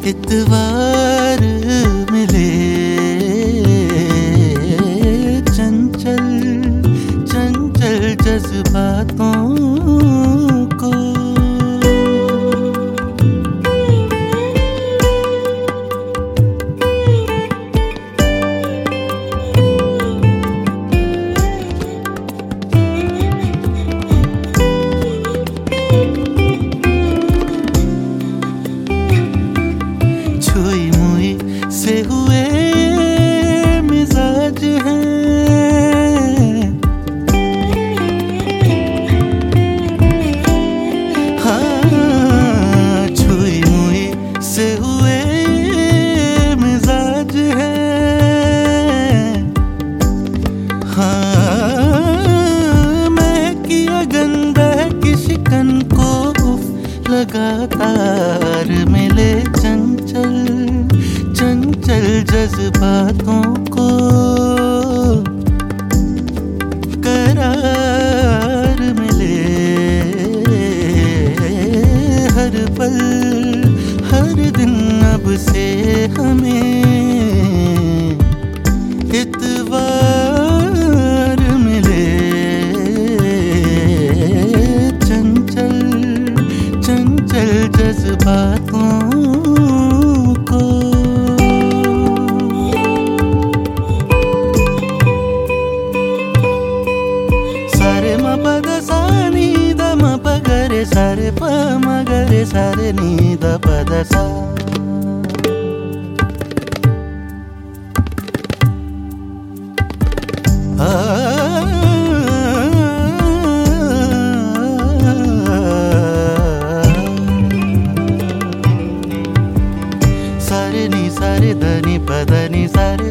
इतवार मिले चंचल चंचल जज्बातों को। छुई मुई से हुए मिजाज हैं, हाँ छुई मुई से हुए मिजाज हैं, हाँ महकी गंदा की शिकन को लगातार मिले चंचल चंचल जज्बातों को। करार मिले हर पल हर दिन अब से हमें, इतवार मिले चंचल चंचल जज्बातों को। सारे म पद सा नी द म प ग रे सारे प म ग रे सारे नी द पद सा। सारे नी सारे ध नी प ध नी सारे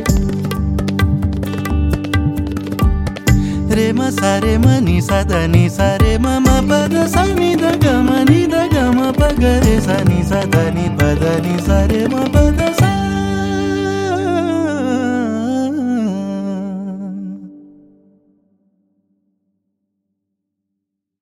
रे म सारे म नी सा ध नी सारे म म प ध सा नी द ग म प ग रे सा नी सा ध नी प ध नी सारे म प ध